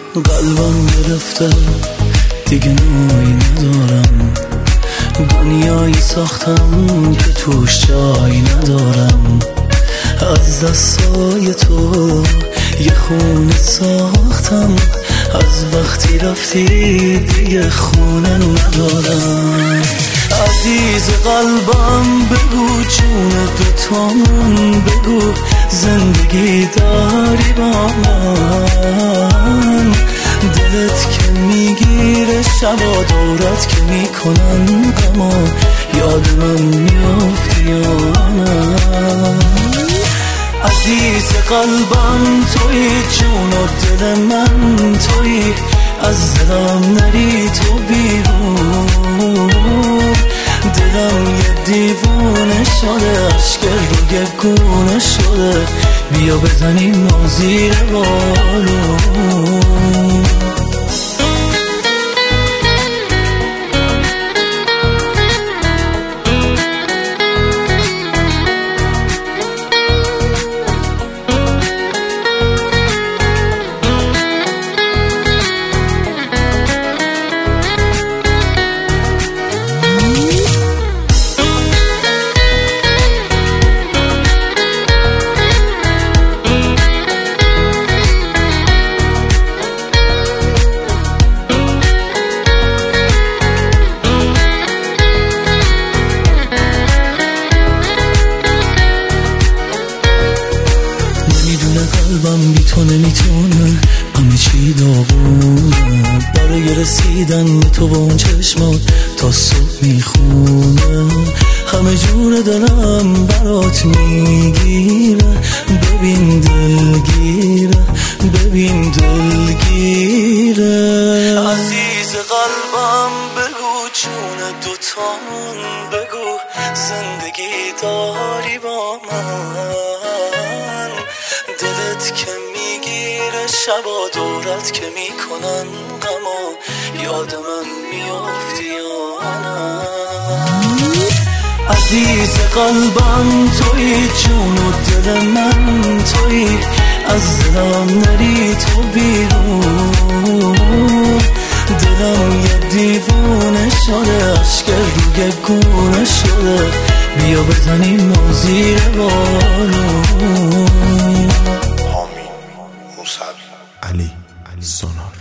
قلبم گرفته دیگه نوعی ندارم، دنیایی ساختم که توش جایی ندارم. از دستای تو یه خونه ساختم، از وقتی رفتی دیگه خونه ندارم. عزیز قلبم بگو، جون دوتامون بگو، زندگی داری با من؟ دلت که میگیره شبا دورت که میکنن غما، یاد من میافتی یا نه؟ عزیز قلبم توی، جون و دل من توی، از دلم نری تو بیرون. دلم یه دیوونه شده، عشق روی گونه شده، بیا بزنیم ما زیر بارون. قلبم بی تو نمیتونه، همه چی داغونه، برای رسیدن به تو و اون چشمات تا صبح میخونه. همه جون دلم برات میگیره، ببین دلگیره، ببین دلگیره. عزیز قلبم بگو، جون دوتامون بگو، زندگی داری با من؟ دلت که میگیره شبا دورت که میکنن غما، یاد من میافتی یا نه؟ عزیز قلبم توی، جون و دل من توی، از دلم نری تو بیرون. دلم یه دیوونه شده، عشق روی گونه شده، بیا بزنیم ما زیر بارون. علی سونار.